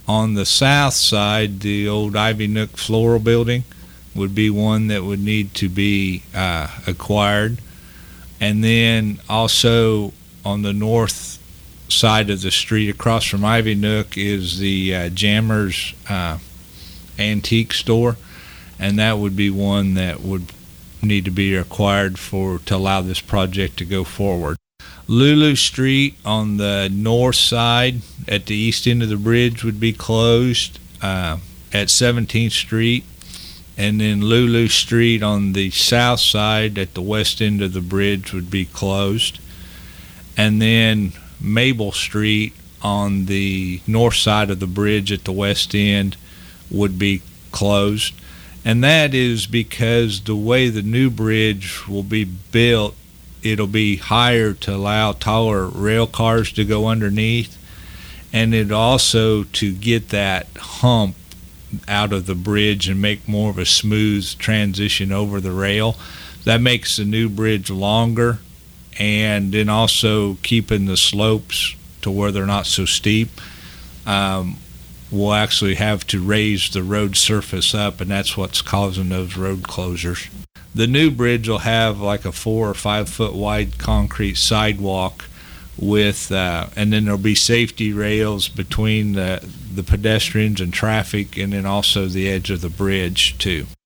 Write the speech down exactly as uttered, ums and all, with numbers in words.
On the south side, the old Ivy Nook Floral Building would be one that would need to be uh, acquired. And then also on the north side of the street across from Ivy Nook is the uh, Jammers uh, Antique Store, and that would be one that would need to be acquired for to allow this project to go forward. Lulu Street on the north side at the east end of the bridge would be closed uh, at seventeenth Street, and then Lulu Street on the south side at the west end of the bridge would be closed, and then Mabel Street on the north side of the bridge at the west end would be closed. And that is because the way the new bridge will be built, it'll be higher to allow taller rail cars to go underneath, and it also to get that hump out of the bridge and make more of a smooth transition over the rail. That makes the new bridge longer, and then also keeping the slopes to where they're not so steep. Um, we'll actually have to raise the road surface up, and that's what's causing those road closures. The new bridge will have like a four or five foot wide concrete sidewalk with, uh, and then there'll be safety rails between the, the pedestrians and traffic, and then also the edge of the bridge too.